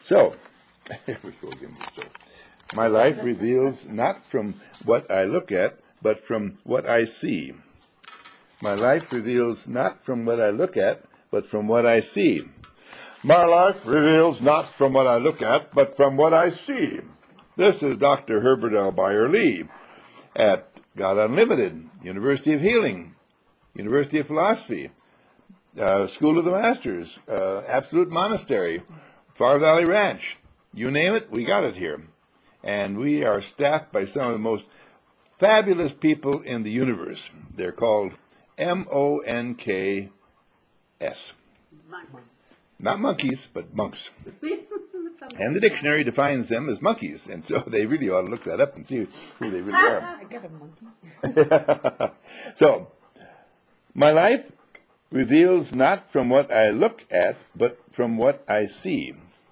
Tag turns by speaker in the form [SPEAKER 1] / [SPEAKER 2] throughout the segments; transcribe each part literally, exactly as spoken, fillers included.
[SPEAKER 1] So, here we go again. So, my life reveals not from what I look at, but from what I see. My life reveals not from what I look at, but from what I see. My life reveals not from what I look at, but from what I see. This is Doctor Herbert L. Bayer Lee at God Unlimited, University of Healing, University of Philosophy, uh, School of the Masters, uh, Absolute Monastery, Far Valley Ranch. You name it, we got it here. And we are staffed by some of the most fabulous people in the universe. They're called M O N K S.
[SPEAKER 2] Monks.
[SPEAKER 1] Not monkeys, but monks. And the dictionary defines them as monkeys, and so they really ought to look that up and see who they really are.
[SPEAKER 2] I got a monkey.
[SPEAKER 1] So, my life reveals not from what I look at, but from what I see.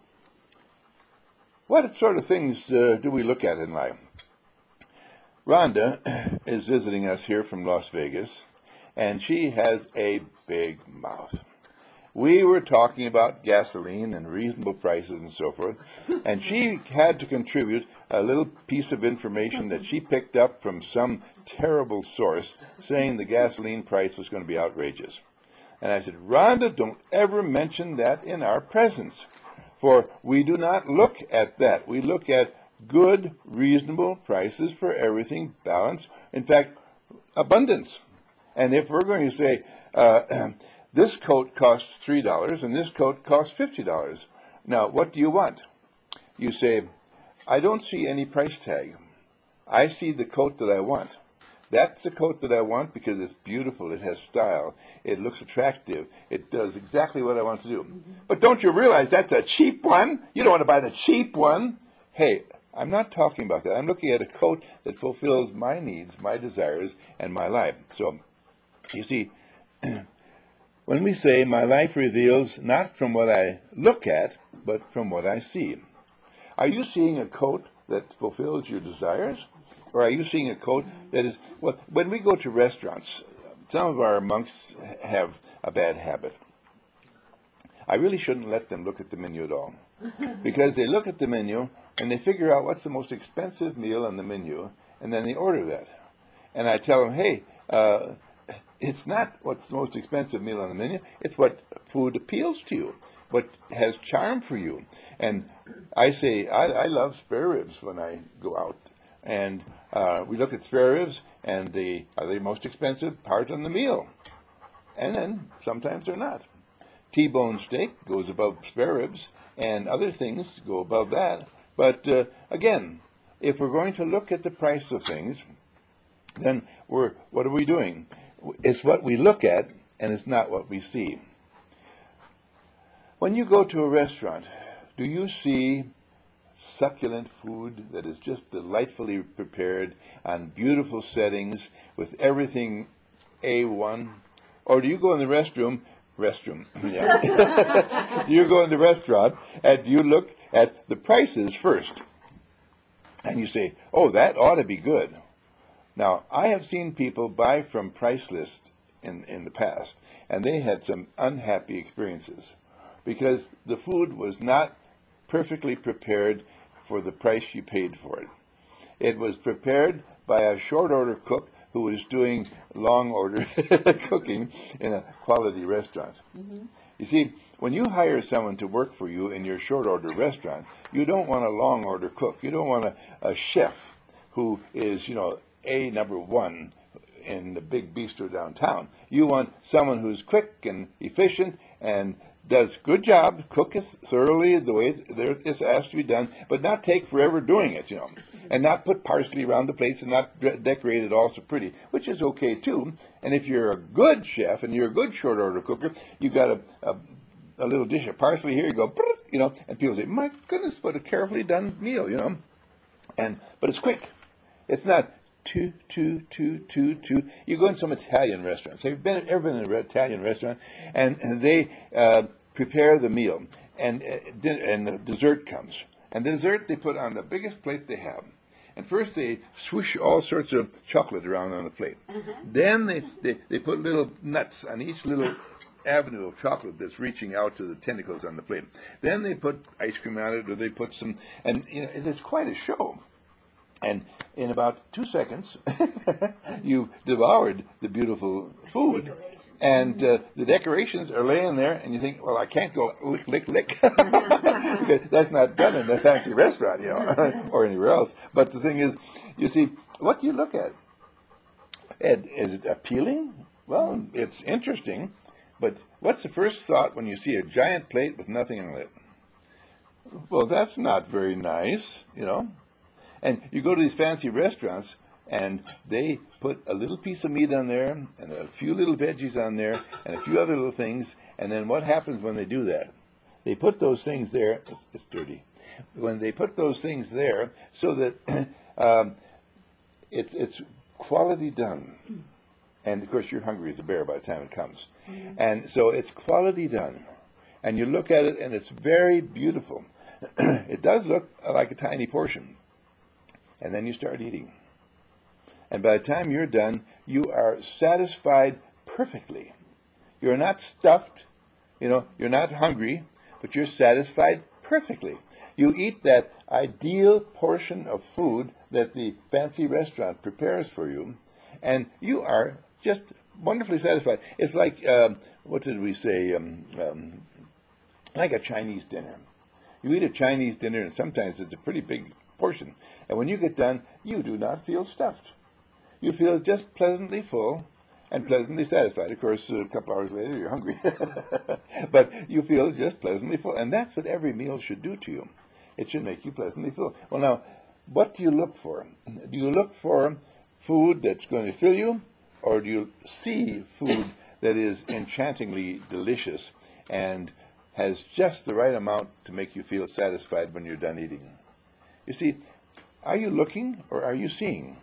[SPEAKER 1] What sort of things uh, do we look at in life? Rhonda is visiting us here from Las Vegas, and she has a big mouth. We were talking about gasoline and reasonable prices and so forth, and she had to contribute a little piece of information that she picked up from some terrible source saying the gasoline price was going to be outrageous. And I said, Rhonda, don't ever mention that in our presence, for we do not look at that. We look at good, reasonable prices for everything, balance, in fact, abundance. And if we're going to say, uh, this coat costs three dollars and this coat costs fifty dollars. Now, what do you want? You say, I don't see any price tag. I see the coat that I want. That's the coat that I want because it's beautiful, it has style, it looks attractive, it does exactly what I want to do. Mm-hmm. But don't you realize that's a cheap one? You don't want to buy the cheap one. Hey, I'm not talking about that. I'm looking at a coat that fulfills my needs, my desires, and my life. So, you see, when we say my life reveals not from what I look at, but from what I see. Are you seeing a coat that fulfills your desires? Or are you seeing a coat that is, well, when we go to restaurants, some of our monks have a bad habit. I really shouldn't let them look at the menu at all. Because they look at the menu and they figure out what's the most expensive meal on the menu, and then they order that. And I tell them, hey, uh, it's not what's the most expensive meal on the menu, it's what food appeals to you, what has charm for you. And I say, I, I love spare ribs when I go out. And uh, we look at spare ribs, and they are the most expensive part on the meal. And then sometimes they're not. T-bone steak goes above spare ribs, and other things go above that. But uh, again, if we're going to look at the price of things, then we're what are we doing? It's what we look at, and it's not what we see. When you go to a restaurant, do you see succulent food that is just delightfully prepared on beautiful settings with everything A one? Or do you go in the restroom, restroom, yeah. Do you go in the restaurant and you look at the prices first? And you say, oh, that ought to be good. Now, I have seen people buy from price lists in, in the past, and they had some unhappy experiences because the food was not perfectly prepared for the price you paid for it. It was prepared by a short order cook who was doing long order cooking in a quality restaurant. Mm-hmm. You see, when you hire someone to work for you in your short order restaurant, you don't want a long order cook. You don't want a, a chef who is, you know, a number one in the big bistro downtown. You want someone who's quick and efficient and does good job, cook it thoroughly the way it's asked to be done, but not take forever doing it, you know, and not put parsley around the place and not decorate it all so pretty, which is okay too. And if you're a good chef and you're a good short order cooker, you got a, a a little dish of parsley here, you go, you know, and people say, my goodness, what a carefully done meal, you know, and but it's quick. It's not two, two, two, two, two. You go in some Italian restaurants. Have you been, ever been in an Italian restaurant? And, and they uh, prepare the meal, and, uh, and the dessert comes. And the dessert they put on the biggest plate they have. And first they swoosh all sorts of chocolate around on the plate. Uh-huh. Then they, they, they put little nuts on each little avenue of chocolate that's reaching out to the tentacles on the plate. Then they put ice cream on it, or they put some, and you know, it's quite a show. And in about two seconds, you've devoured the beautiful food. And uh, the decorations are laying there, and you think, well, I can't go lick, lick, lick. Because that's not done in a fancy restaurant, you know, or anywhere else. But the thing is, you see, what do you look at? Ed, is it appealing? Well, it's interesting. But what's the first thought when you see a giant plate with nothing on it? Well, that's not very nice, you know. And you go to these fancy restaurants, and they put a little piece of meat on there, and a few little veggies on there, and a few other little things. And then what happens when they do that? They put those things there. It's, it's dirty. When they put those things there, so that um, it's it's quality done. And of course, you're hungry as a bear by the time it comes. Mm-hmm. And so it's quality done. And you look at it, and it's very beautiful. It does look like a tiny portion. And then you start eating. And by the time you're done, you are satisfied perfectly. You're not stuffed, you know, you're not hungry, but you're satisfied perfectly. You eat that ideal portion of food that the fancy restaurant prepares for you, and you are just wonderfully satisfied. It's like, um, what did we say, um, um, like a Chinese dinner. You eat a Chinese dinner, and sometimes it's a pretty big portion. And when you get done, you do not feel stuffed. You feel just pleasantly full and pleasantly satisfied. Of course, a couple hours later, you're hungry. But you feel just pleasantly full. And that's what every meal should do to you. It should make you pleasantly full. Well, now, what do you look for? Do you look for food that's going to fill you, or do you see food that is enchantingly delicious and has just the right amount to make you feel satisfied when you're done eating? You see, are you looking or are you seeing?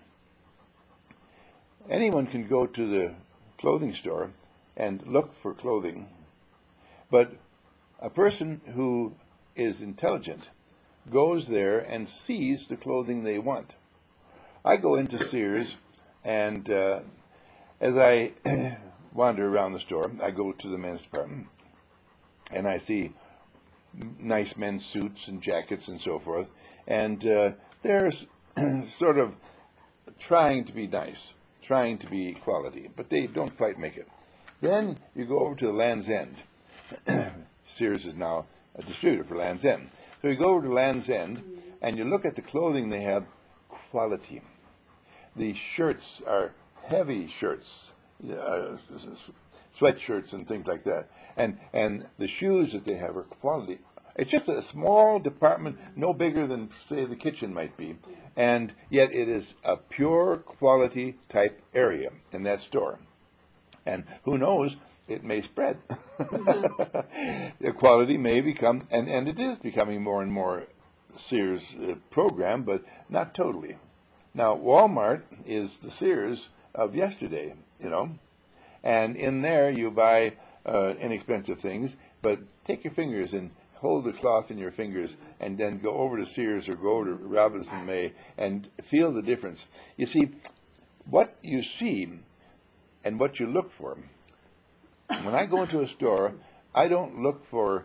[SPEAKER 1] Anyone can go to the clothing store and look for clothing, but a person who is intelligent goes there and sees the clothing they want. I go into Sears, and uh, as I wander around the store, I go to the men's department, and I see nice men's suits and jackets and so forth, and uh, they're sort of trying to be nice, trying to be quality, but they don't quite make it. Then you go over to the Land's End. Sears is now a distributor for Land's End. So you go over to Land's End, and you look at the clothing they have, quality. The shirts are heavy shirts, uh, sweatshirts and things like that. And and the shoes that they have are quality. It's just a small department, no bigger than, say, the kitchen might be. And yet it is a pure quality type area in that store. And who knows, it may spread. The quality may become, and, and it is becoming more and more Sears uh, program, but not totally. Now, Walmart is the Sears of yesterday, you know. And in there you buy uh, inexpensive things, but take your fingers and hold the cloth in your fingers and then go over to Sears or go over to Robinson May and feel the difference. You see, what you see and what you look for. When I go into a store, I don't look for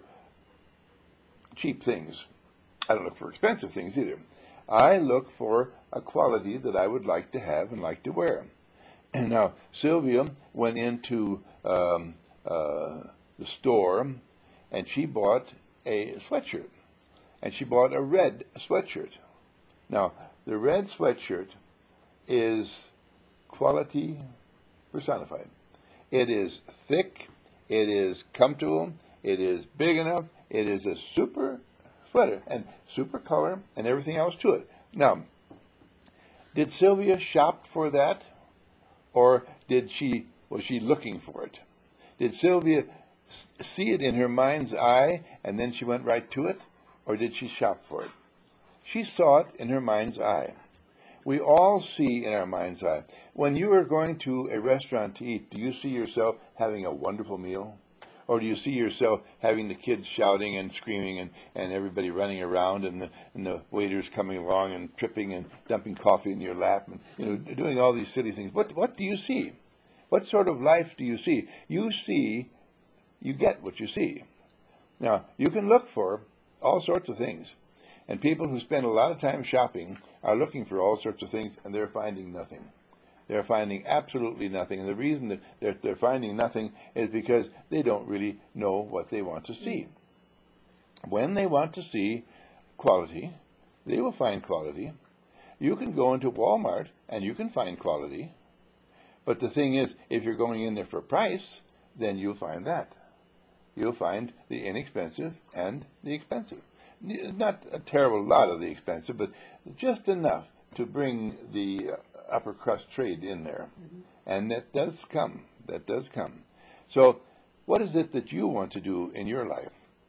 [SPEAKER 1] cheap things. I don't look for expensive things either. I look for a quality that I would like to have and like to wear. And now, Sylvia went into um, uh, the store, and she bought a sweatshirt. And she bought a red sweatshirt. Now, the red sweatshirt is quality personified. It is thick, it is comfortable, it is big enough, it is a super sweater, and super color, and everything else to it. Now, did Sylvia shop for that? Or did she, was she looking for it? Did Sylvia see it in her mind's eye, and then she went right to it? Or did she shop for it? She saw it in her mind's eye. We all see in our mind's eye. When you are going to a restaurant to eat, do you see yourself having a wonderful meal? Or do you see yourself having the kids shouting and screaming and, and everybody running around and the, and the waiters coming along and tripping and dumping coffee in your lap and you know doing all these silly things? What what do you see? What sort of life do you see? You see you get what you see. Now, you can look for all sorts of things, and people who spend a lot of time shopping are looking for all sorts of things, and they're finding nothing. They're finding absolutely nothing, and the reason that they're, they're finding nothing is because they don't really know what they want to see. When they want to see quality, they will find quality. You can go into Walmart and you can find quality, but the thing is, if you're going in there for price, then you'll find that. You'll find the inexpensive and the expensive. Not a terrible lot of the expensive, but just enough to bring the upper crust trade in there. Mm-hmm. And that does come. That does come. So what is it that you want to do in your life?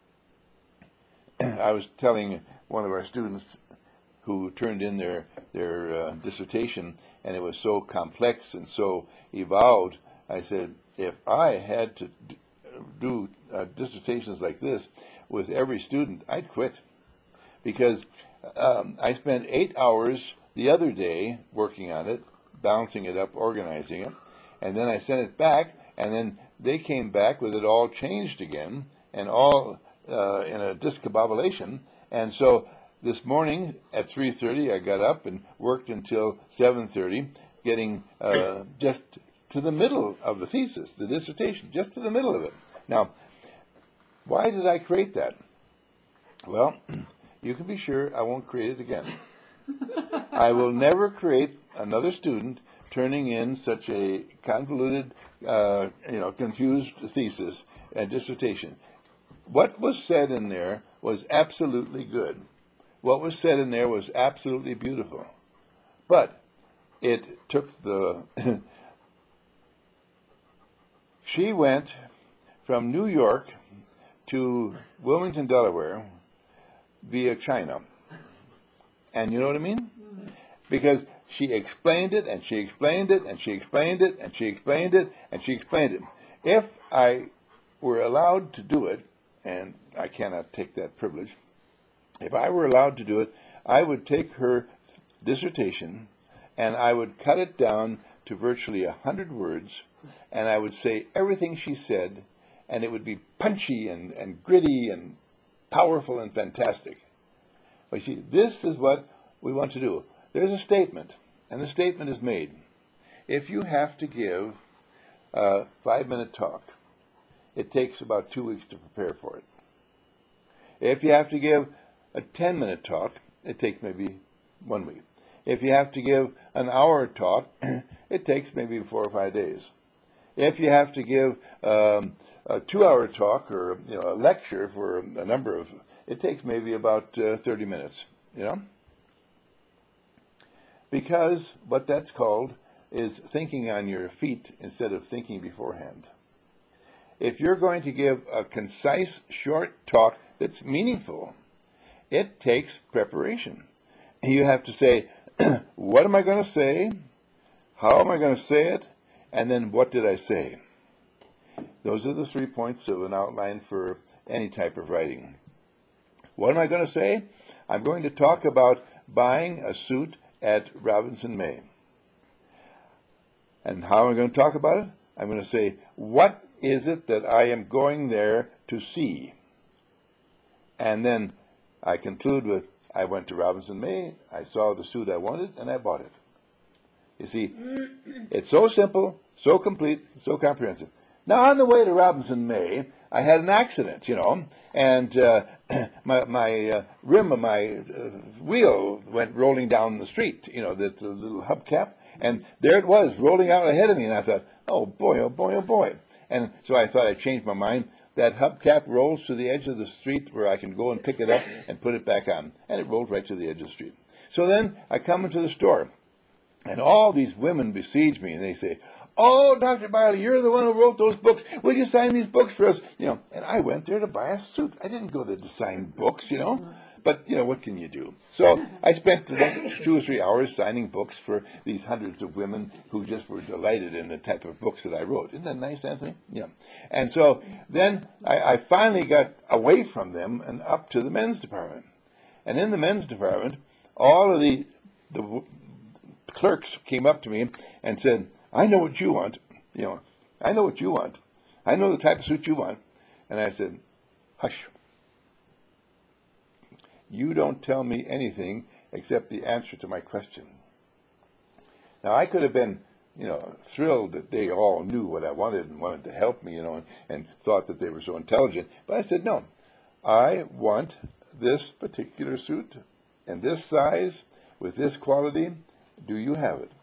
[SPEAKER 1] I was telling one of our students who turned in their, their uh, dissertation, and it was so complex and so evolved. I said, if I had to do uh, dissertations like this with every student, I'd quit. Because um, I spent eight hours the other day working on it, bouncing it up, organizing it, and then I sent it back, and then they came back with it all changed again, and all uh, in a discombobulation. And so this morning at three thirty, I got up and worked until seven thirty, getting uh, just to the middle of the thesis, the dissertation, just to the middle of it. Now, why did I create that? Well, you can be sure I won't create it again. I will never create another student turning in such a convoluted, uh, you know, confused thesis and dissertation. What was said in there was absolutely good. What was said in there was absolutely beautiful. But it took the... She went from New York to Wilmington, Delaware, via China. And you know what I mean? Because she explained it, and she explained it, and she explained it, and she explained it, and she explained it. If I were allowed to do it, and I cannot take that privilege, if I were allowed to do it, I would take her dissertation, and I would cut it down to virtually a hundred words, and I would say everything she said, and it would be punchy and, and gritty and powerful and fantastic. But you see, this is what we want to do. There's a statement, and the statement is made. If you have to give a five-minute talk, it takes about two weeks to prepare for it. If you have to give a ten-minute talk, it takes maybe one week. If you have to give an hour talk, it takes maybe four or five days. If you have to give um, a two-hour talk or you know, a lecture for a number of, it takes maybe about uh, thirty minutes, you know? Because what that's called is thinking on your feet instead of thinking beforehand. If you're going to give a concise, short talk that's meaningful, it takes preparation. You have to say, what am I going to say? How am I going to say it? And then what did I say? Those are the three points of an outline for any type of writing. What am I going to say? I'm going to talk about buying a suit at Robinson May. And how am I going to talk about it? I'm going to say, what is it that I am going there to see? And then I conclude with, I went to Robinson May, I saw the suit I wanted, and I bought it. You see, it's so simple, so complete, so comprehensive. Now, on the way to Robinson May, I had an accident, you know, and uh, my, my uh, rim of my uh, wheel went rolling down the street, you know, that uh, little hubcap, and there it was, rolling out ahead of me, and I thought, oh boy, oh boy, oh boy. And so I thought I'd change my mind. That hubcap rolls to the edge of the street where I can go and pick it up and put it back on. And it rolled right to the edge of the street. So then I come into the store, and all these women besiege me, and they say, oh, Doctor Biley, you're the one who wrote those books. Will you sign these books for us? You know, and I went there to buy a suit. I didn't go there to sign books, you know. But, you know, what can you do? So I spent the next two or three hours signing books for these hundreds of women who just were delighted in the type of books that I wrote. Isn't that nice, Anthony? Yeah. And so then I, I finally got away from them and up to the men's department. And in the men's department, all of the, the clerks came up to me and said, I know what you want. You know, I know what you want. I know the type of suit you want. And I said, hush. You don't tell me anything except the answer to my question. Now, I could have been, you know, thrilled that they all knew what I wanted and wanted to help me, you know, and, and thought that they were so intelligent. But I said, no, I want this particular suit and this size with this quality. Do you have it?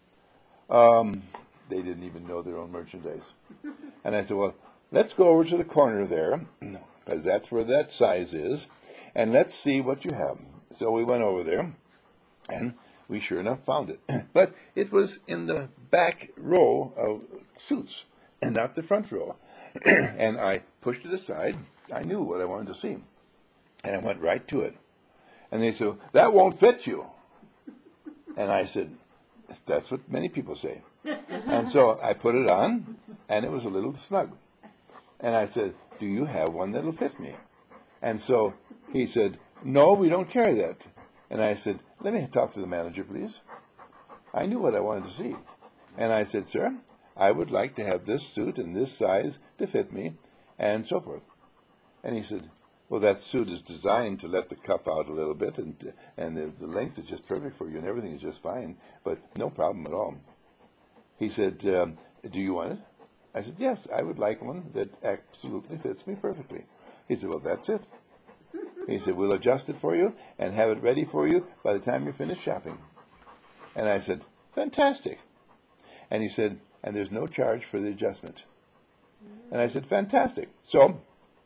[SPEAKER 1] Um, they didn't even know their own merchandise. And I said, well, let's go over to the corner there, because that's where that size is, and let's see what you have. So we went over there, and we sure enough found it. But it was in the back row of suits, and not the front row. And I pushed it aside. I knew what I wanted to see. And I went right to it. And they said, that won't fit you. And I said, that's what many people say. And so I put it on, and it was a little snug. And I said, do you have one that'll fit me? And so he said, no, we don't carry that. And I said, let me talk to the manager, please. I knew what I wanted to see. And I said, sir, I would like to have this suit and this size to fit me, and so forth. And he said, well, that suit is designed to let the cuff out a little bit, and and the, the length is just perfect for you, and everything is just fine, but no problem at all. He said, um, do you want it? I said, yes, I would like one that absolutely fits me perfectly. He said, well, that's it. He said, we'll adjust it for you and have it ready for you by the time you're finished shopping. And I said, fantastic. And he said, and there's no charge for the adjustment. And I said, fantastic. So,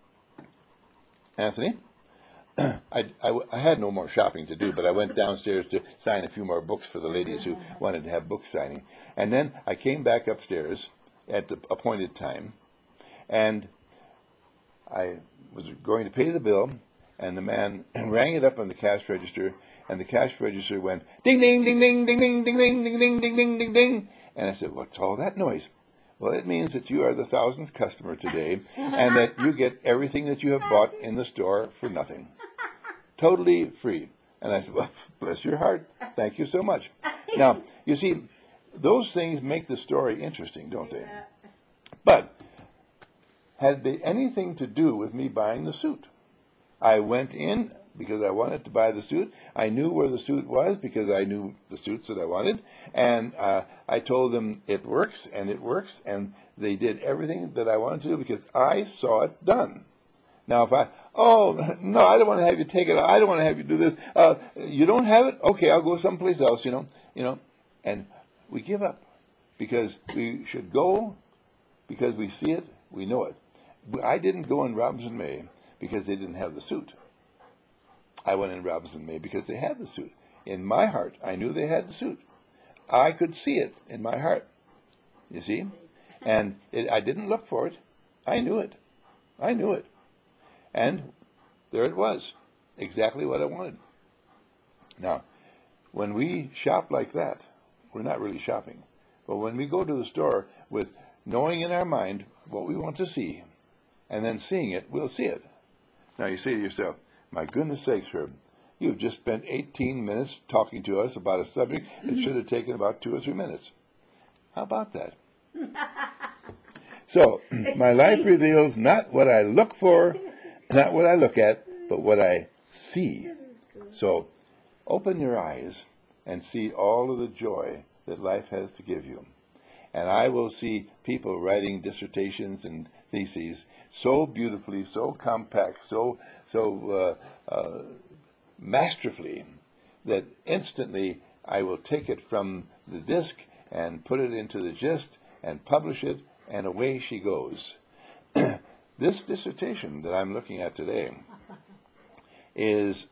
[SPEAKER 1] Anthony, I, I, I had no more shopping to do, but I went downstairs to sign a few more books for the ladies who wanted to have book signing. And then I came back upstairs at the appointed time, and I was going to pay the bill, and the man rang it up on the cash register, and the cash register went ding, ding, ding, ding, ding, ding, ding, ding, ding, ding, ding, ding, ding, ding. And I said, what's all that noise? Well, it means that you are the thousandth customer today, and that you get everything that you have bought in the store for nothing. Totally free. And I said, well, bless your heart. Thank you so much. Now, you see, those things make the story interesting, don't they? But had they anything to do with me buying the suit? I went in because I wanted to buy the suit. I knew where the suit was because I knew the suits that I wanted. And uh, I told them it works, and it works, and they did everything that I wanted to do because I saw it done. Now, if I, oh, no, I don't want to have you take it. I don't want to have you do this. Uh, you don't have it? Okay, I'll go someplace else, you know. You know, and we give up because we should go because we see it, we know it. I didn't go in Robinson May because they didn't have the suit. I went in Robinson May because they had the suit. In my heart, I knew they had the suit. I could see it in my heart, you see? And it, I didn't look for it. I knew it. I knew it. And there it was, exactly what I wanted. Now, when we shop like that, we're not really shopping. But when we go to the store with knowing in our mind what we want to see, and then seeing it, we'll see it. Now you say to yourself, my goodness sakes, Herb, you've just spent eighteen minutes talking to us about a subject that should have taken about two or three minutes. How about that? So, my life reveals not what I look for, not what I look at, but what I see. So, open your eyes and see all of the joy that life has to give you. And I will see people writing dissertations and theses so beautifully, so compact, so so uh, uh, masterfully, that instantly I will take it from the disc and put it into the gist and publish it, and away she goes. This dissertation that I'm looking at today is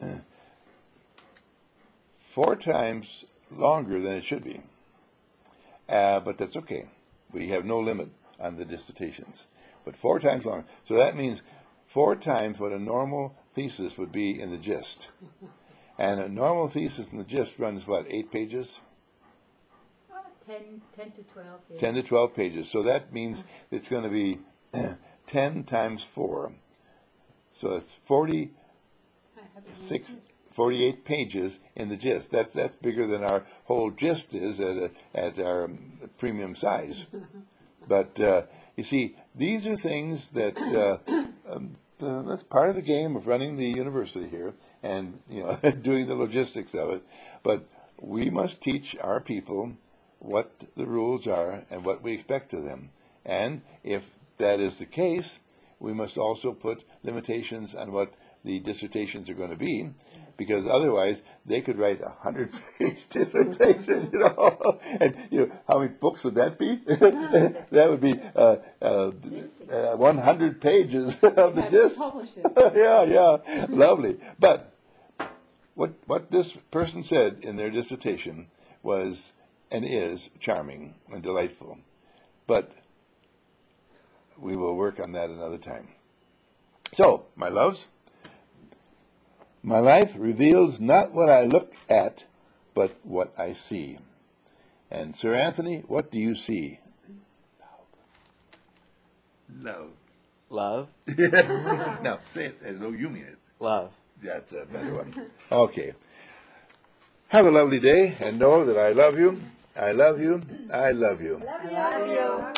[SPEAKER 1] four times longer than it should be. Uh, but that's okay. We have no limit on the dissertations. But four times longer. So that means four times what a normal thesis would be in the gist. And a normal thesis in the gist runs, what, eight pages?
[SPEAKER 2] ten, ten to twelve. Yeah.
[SPEAKER 1] ten to twelve pages. So that means it's going to be ten times four. So it's forty-six, forty-eight pages in the gist. That's that's bigger than our whole gist is at, a, at our premium size. But uh, you see, these are things that uh, um, uh, that's part of the game of running the university here, and you know, doing the logistics of it. But we must teach our people what the rules are and what we expect of them. And if that is the case, we must also put limitations on what the dissertations are going to be, because otherwise they could write a hundred page dissertation, you know, and you know how many books would that be? That would be uh, uh, uh, one hundred pages of the gist. Yeah, yeah, lovely. But what what this person said in their dissertation was and is charming and delightful, but we will work on that another time. So, my loves, my life reveals not what I look at, but what I see. And Sir Anthony, what do you see? Love.
[SPEAKER 3] Love.
[SPEAKER 1] Now, say it as though you mean it.
[SPEAKER 3] Love.
[SPEAKER 1] That's a better one. Okay. Have a lovely day, and know that I love you. I love you. I love you.
[SPEAKER 2] Love you.